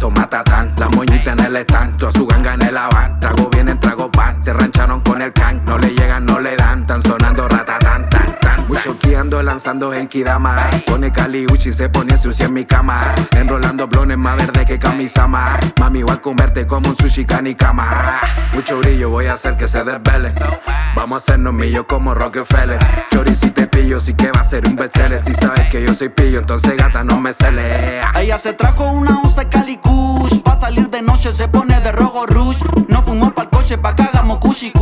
gato matatán. La moñita en el stand, toda su ganga en el van. Trago vienen, trago pan, se rancharon con el can. No le llegan, no le dan, tan sonando ratatán, tan, tan. Choqueando, lanzando genkidama. Pone Cali Uchi, se pone sucia en mi cama. Enrolando blones más verde que Kamisama. Mami, voy a comerte como un sushi canicama. Mucho brillo, voy a hacer que se desvele. Vamos a hacernos millos como Rockefeller. Chori, si te pillo, sí que va a ser un bestseller. Si sabes que yo soy pillo, entonces gata no me cele. Ella se trajo una once Cali Kush. Pa' salir de noche se pone de rojo rush. No fumó pa'l coche pa' acá